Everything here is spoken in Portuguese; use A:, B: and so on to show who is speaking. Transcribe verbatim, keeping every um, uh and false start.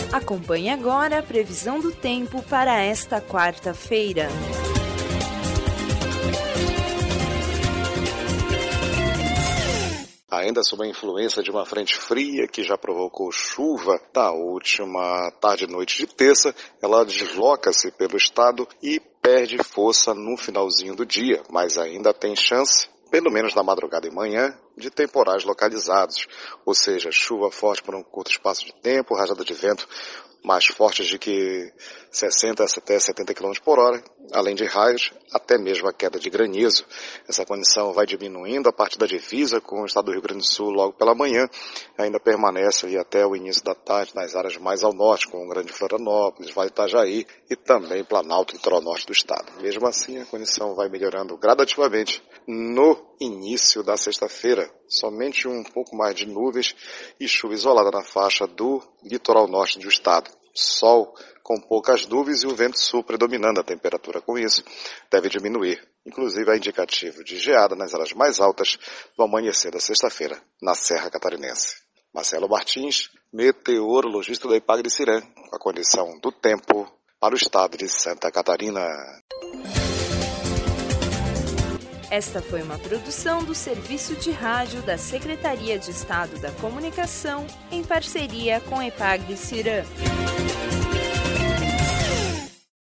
A: Acompanhe agora a previsão do tempo para esta quarta-feira.
B: Ainda sob a influência de uma frente fria que já provocou chuva na última tarde e noite de terça, ela desloca-se pelo estado e perde força no finalzinho do dia, mas ainda tem chance, pelo menos na madrugada e manhã, de temporais localizados, ou seja, chuva forte por um curto espaço de tempo, rajada de vento mais fortes de que sessenta até setenta quilômetros por hora, além de raios, até mesmo a queda de granizo. Essa condição vai diminuindo a partir da divisa com o estado do Rio Grande do Sul logo pela manhã, ainda permanece ali até o início da tarde nas áreas mais ao norte, como Grande Florianópolis, Vale do Itajaí e também Planalto, litoral norte do estado. Mesmo assim, a condição vai melhorando gradativamente no início da sexta-feira, somente um pouco mais de nuvens e chuva isolada na faixa do litoral norte do estado. Sol com poucas nuvens e o vento sul predominando. A temperatura com isso deve diminuir. Inclusive é indicativo de geada nas áreas mais altas do amanhecer da sexta-feira, na Serra Catarinense. Marcelo Martins, meteorologista da Ipagre-Cirã, com a condição do tempo para o estado de Santa Catarina.
A: Esta foi uma produção do Serviço de Rádio da Secretaria de Estado da Comunicação, em parceria com a Ipagre-Cirã.